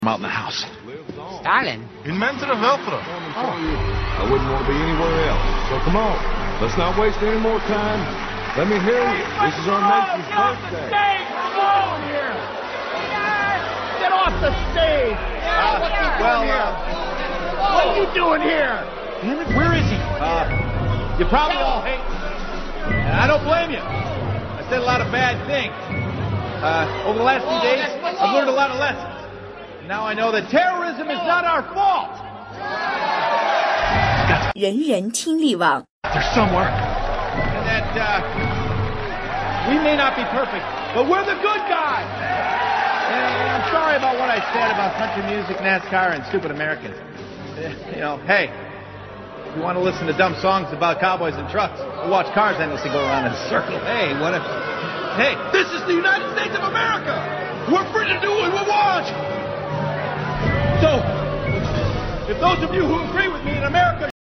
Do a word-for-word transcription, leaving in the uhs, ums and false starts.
out in the house. Stalin? Une mente de velcro. Oh. I wouldn't want to be anywhere else. So come on, let's not waste any more time. Let me hear you. This is our nation's birthday. Come on here. Get off the stage. Uh, what are you well, doing here? uh, what are you doing here? Damn it, where is he? Uh, you probably all hate me. And I don't blame you. I said a lot of bad things. Uh, over the last few days, I've learned a lot of lessons. Now I know that terrorism is not our fault. 人人听力网 They're somewhere. And that uh, we may not be perfect, but we're the good guys. And I'm sorry about what I said about country music, NASCAR, and stupid Americans. You know, hey, if you want to listen to dumb songs about cowboys and trucks, we'll watch cars endlessly go around in a circle. Hey, what if... Hey, this is the United States of America. We're free to do what we want. So, if those of you who agree with me in America